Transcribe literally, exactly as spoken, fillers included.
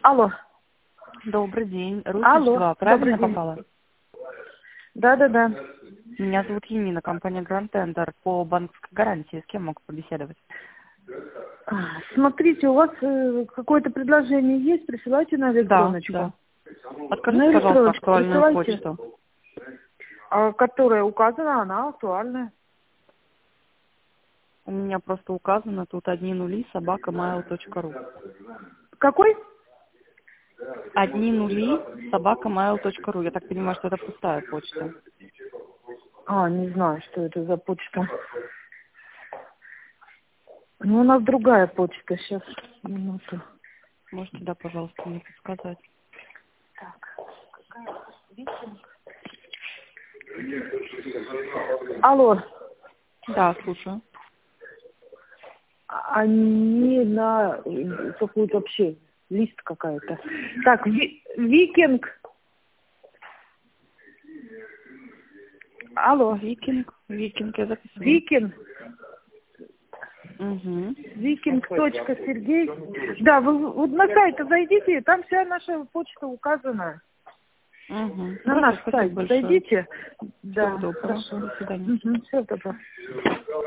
Алло. Добрый день. Алло. Русичева, правильно Добрый день. попала? Да-да-да. Меня зовут Енина, компания Grand Tender по банковской гарантии. С кем могу побеседовать? А, Смотрите, у вас э, какое-то предложение есть? Присылайте на Да, электроночку. да. На Откажите, пожалуйста, электроночку актуальную присылайте. почту. А, которая указана, она актуальная. У меня просто указано тут одни нули собака mail точка ру. Какой? Одни нули собака mail точка ру. Я так понимаю, что это пустая почта. А, не знаю, что это за почта. Ну, у нас другая почта. Сейчас, минуту. Можете, да, пожалуйста, мне подсказать. Алло. Да, слушаю. А- Они на э, какую-то вообще лист какая-то. Так, ви- Викинг. Алло. Викинг. Викинг, я записываю. Викинг. Угу. Викинг. Точка Сергей. Да, вы вот на сайт зайдите, там вся наша почта указана. Угу. На Хорошо, наш спасибо сайт большое. зайдите. Всего Да, доброго. хорошо. До свидания. Угу, все добро.